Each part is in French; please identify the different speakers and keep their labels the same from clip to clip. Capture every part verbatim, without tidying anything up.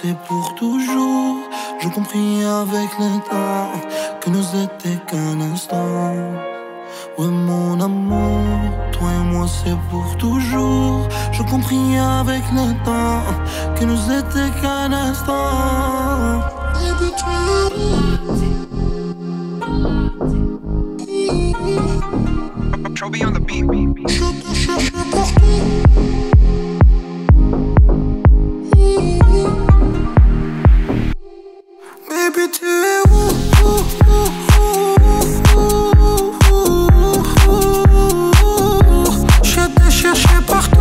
Speaker 1: c'est pour toujours. Je compris avec le temps que nous étions qu'un instant. Ouais mon amour, toi et moi c'est pour toujours. Je compris avec le temps que nous étions qu'un instant.
Speaker 2: Trophy on the beat.
Speaker 1: Je te cherchais partout. Baby tu es où, où, où, où, où, où, où. Je t'ai cherché partout.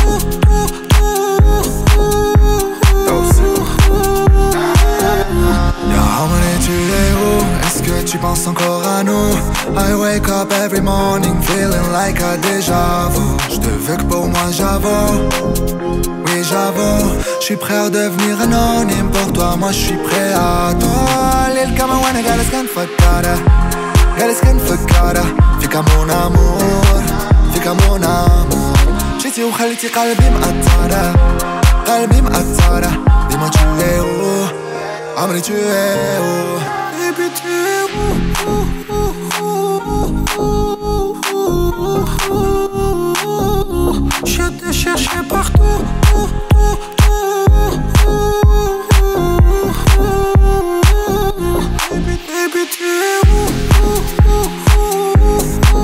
Speaker 3: Tu es où? Est-ce que tu penses encore à nous? I wake up every morning feeling like a déjà vu. Je te veux que pour moi j'avoue. Oui j'avoue. Je suis prêt à devenir anonyme pour toi. Moi je suis prêt à toi. Lil kama wana galas kan fakara. Galas kan fakara. Fica mon amour. Fica mon amour. جيتي وخليتي قلبي مقطرة. قلبي مقطرة. ديما tu es où? Amri tu es où?
Speaker 1: Baby tu es où, où, où, où, où, où, où. Je t'ai cherché partout. Baby, baby tu es où, où, où,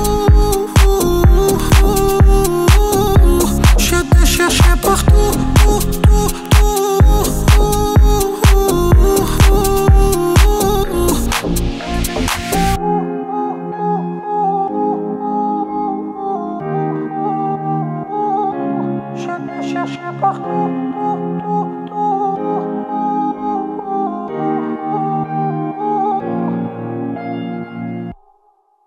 Speaker 1: où. Je t'ai cherché partout. Je t'ai cherché partout.